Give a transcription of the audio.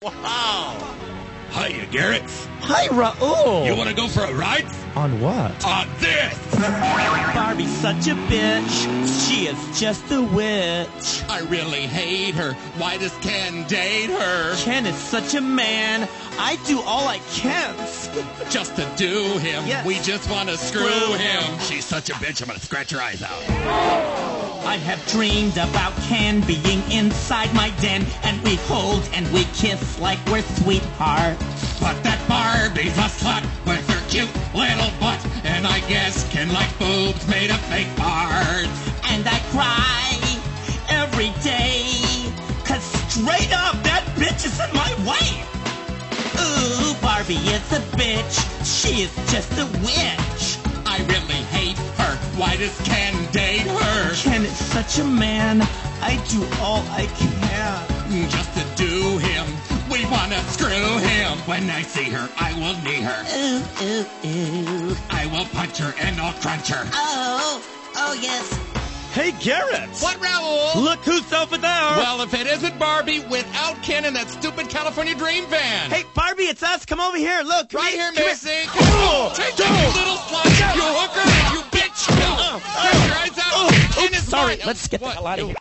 Wow. Hiya, Garrett. Hi, Raul. You want to go for a ride? On what? On this. Barbie's such a bitch. She is just a witch. I really hate her. Why does Ken date her? Ken is such a man. I do all I can. Just to do him. Yes. We just want to screw him. She's such a bitch, I'm going to scratch her eyes out. I have dreamed about Ken being inside my den, and we hold and we kiss like we're sweethearts. But that Barbie's a slut with her cute little butt, and I guess Ken like boobs made of fake parts. And I cry every day, 'cause straight up, that bitch is in my way. Ooh, Barbie is a bitch. She is just a witch. I really hate her. Why does Ken date her? Ken is such a man. I do all I can. Just to do him. We want to screw him. When I see her, I will knee her. Ooh, ooh, ooh. I will punch her and I'll crunch her. Oh, yes. Hey, Garrett. What, Raul? Look who's over there. Well, if it isn't Barbie without Ken and that stupid California Dream van. Hey, Barbie, it's us. Come over here. Look. Right here, come Missy. Take that, you little slut. You hooker. You bitch. Scratch your eyes out. Ken is Sorry. mine. Let's get the hell out of here.